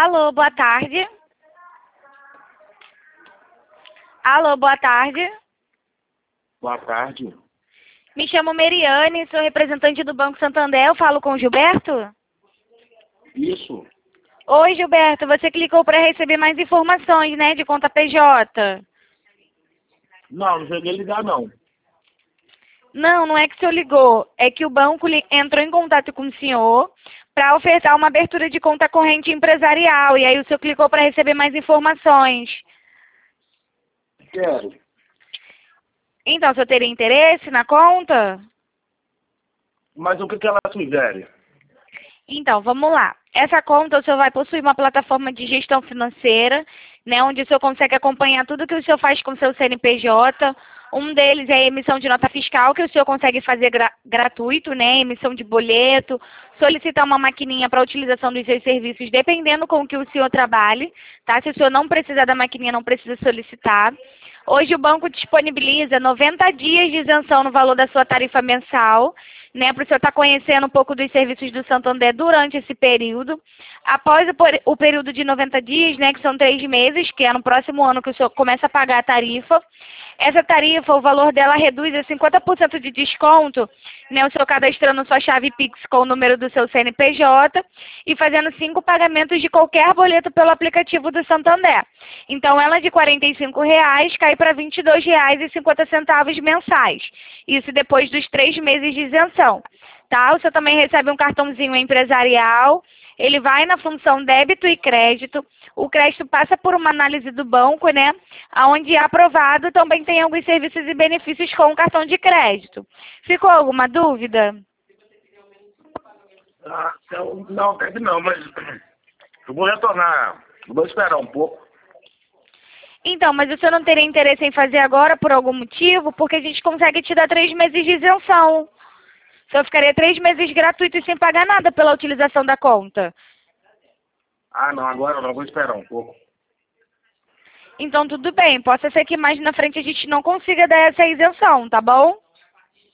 Alô, boa tarde. Alô, boa tarde. Boa tarde. Me chamo Meriane, sou representante do Banco Santander. Eu falo com o Gilberto? Isso. Oi, Gilberto. Você clicou para receber mais informações, né, de conta PJ. Não cheguei a ligar, não. Não, não é que o senhor ligou. É que o banco entrou em contato com o senhor para ofertar uma abertura de conta corrente empresarial. E aí o senhor clicou para receber mais informações. Quero. Então, o senhor teria interesse na conta? Mas o que ela sugere? Então, vamos lá. Essa conta, o senhor vai possuir uma plataforma de gestão financeira, né, onde o senhor consegue acompanhar tudo que o senhor faz com o seu CNPJ. Um deles é a emissão de nota fiscal, que o senhor consegue fazer gratuito, né, emissão de boleto, solicitar uma maquininha para utilização dos seus serviços, dependendo com o que o senhor trabalhe, tá? Se o senhor não precisar da maquininha, não precisa solicitar. Hoje o banco disponibiliza 90 dias de isenção no valor da sua tarifa mensal, né, para o senhor estar conhecendo um pouco dos serviços do Santander durante esse período. Após o período de 90 dias, né, que são 3 meses, que é no próximo ano que o senhor começa a pagar a tarifa, essa tarifa, o valor dela reduz a 50% de desconto, né, o senhor cadastrando sua chave Pix com o número do seu CNPJ e fazendo 5 pagamentos de qualquer boleto pelo aplicativo do Santander. Então, ela de R$ 45,00 cai para R$ 22,50 mensais. Isso depois dos 3 meses de isenção. Tá? O senhor também recebe um cartãozinho empresarial. Ele vai na função débito e crédito. O crédito passa por uma análise do banco, né? Onde é aprovado, também tem alguns serviços e benefícios com o cartão de crédito. Ficou alguma dúvida? Não, até que não, mas eu vou retornar. Eu vou esperar um pouco. Então, mas o senhor não teria interesse em fazer agora por algum motivo? Porque a gente consegue te dar 3 meses de isenção. O senhor ficaria 3 meses gratuitos sem pagar nada pela utilização da conta. Ah, não, agora não, vou esperar um pouco. Então, tudo bem. Possa ser que mais na frente a gente não consiga dar essa isenção, tá bom?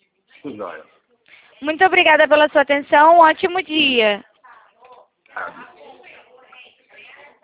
Joia. Muito obrigada pela sua atenção. Um ótimo dia. Ah,